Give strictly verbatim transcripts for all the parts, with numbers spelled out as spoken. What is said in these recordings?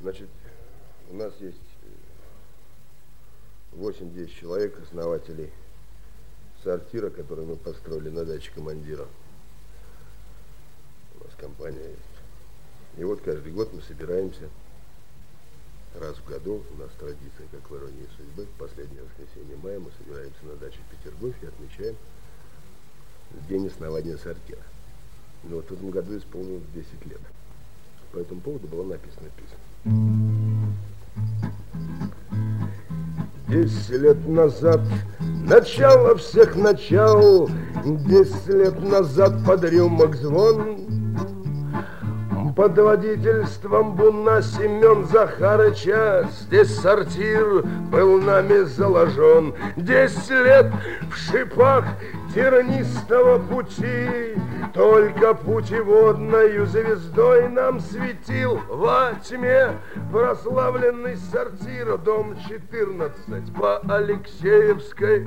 Значит, у нас есть восемь-десять человек, основателей сортира, который мы построили на даче командира. У нас компания есть. И вот каждый год мы собираемся раз в году. У нас традиция, как в «Иронии судьбы». Последнее воскресенье мая мы собираемся на даче в Петергофе и отмечаем день основания сортира. Но вот в этом году исполнилось десять лет. По этому поводу была написана песня. Десять лет назад начало всех начал, десять лет назад под рюмок звон. Под водительством Буна Семен Захарыча здесь сортир был нами заложен. Десять лет в шипах тернистого пути, только путеводною звездой нам светил во тьме прославленный сортир, дом четырнадцать по Алексеевской.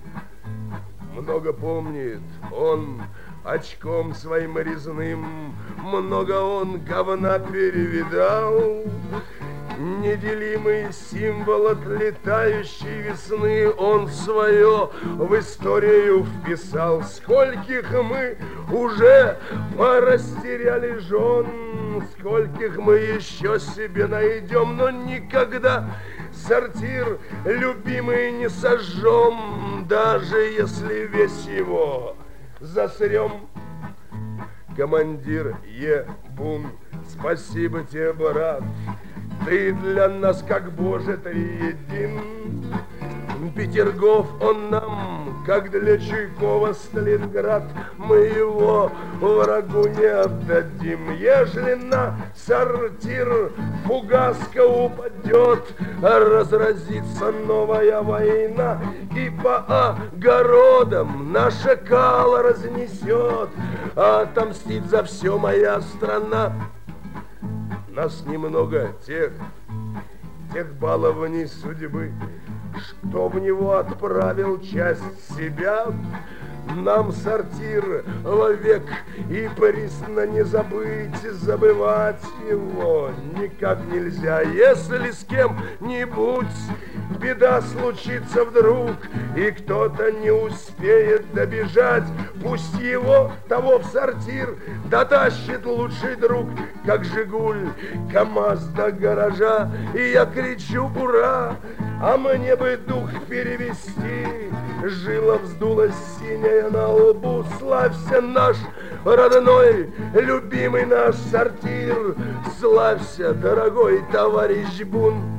Много помнит он очком своим резным, много он говна перевидал. Неделимый символ отлетающей весны он свое в историю вписал. Скольких мы уже порастеряли жен, скольких мы еще себе найдем, но никогда сортир любимый не сожжем, даже если весь его засрем. Командир Е-Бун, спасибо тебе, брат, ты для нас как Боже триедин. Петергоф он нам, как для Чуйкова Сталинград, мы его врагу не отдадим. Ежели на сортир фугаска упадет, разразится новая война, и по огородам наша кала разнесет, отомстит за все моя страна. Нас немного тех, тех балований судьбы, что в него отправил часть себя. Нам сортир вовек и присно не забыть, забывать его никак нельзя. Если с кем-нибудь беда случится вдруг, и кто-то не успеет добежать, пусть его того в сортир дотащит лучший друг, как Жигуль, КамАЗ до гаража. И я кричу ура, а мне бы дух перевести, жила вздулась синяя на лбу. Славься наш родной, любимый наш сортир, славься, дорогой товарищ Бун.